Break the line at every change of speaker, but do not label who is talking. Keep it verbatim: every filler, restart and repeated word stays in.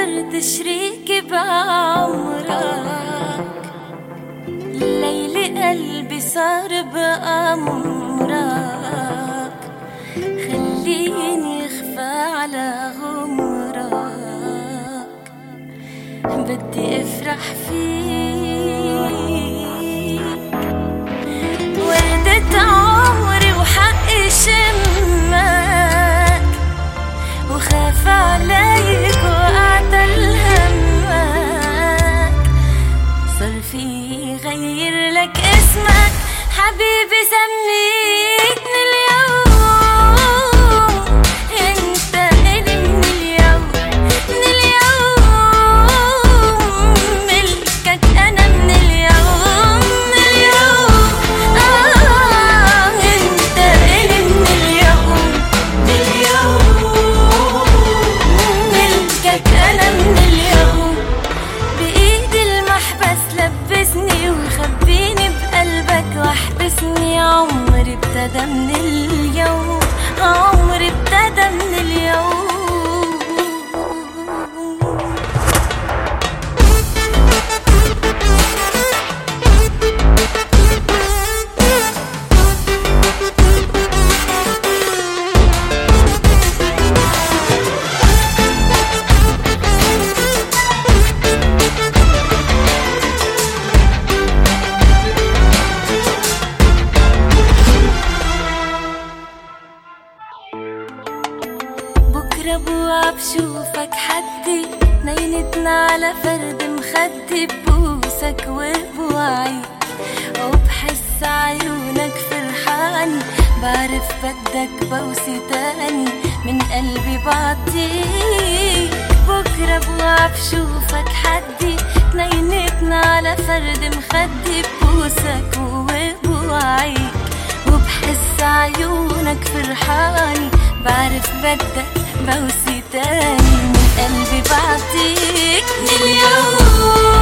صرت شريكي بعمرك، ليلي قلبي صار بأمرك، خليني اخفى على غمرك، بدي افرح فيك، وردة عمري وحقي شمك، وخاف عليك وأعتل همك، صار في غير لك اسمك حبيبي، سميتني اليوم انت إلي من اليوم، من اليوم ملكك أنا من اليوم، من اليوم آه انت إلي من اليوم، من اليوم ملكك أنا من اليوم، بإيدي المحبس لبسني وخبيني بقلبك واحبسني، عمري ابتدى من اليوم، عمري ابتدى من اليوم. بكرة بوعى بشوفك حدي، نينتنا على فرد مخدي، ببوسك وبوعيك وبحس عيونك فرحاني، بعرف بدك بوسي تاني من قلبي بعطيك. بكرة بوعى بشوفك حدي، نينتنا على فرد مخدي، ببوسك وبوعيك وبحس عيونك فرحاني، بعرف بدك بوسي تاني من قلبي بعطيك، من اليوم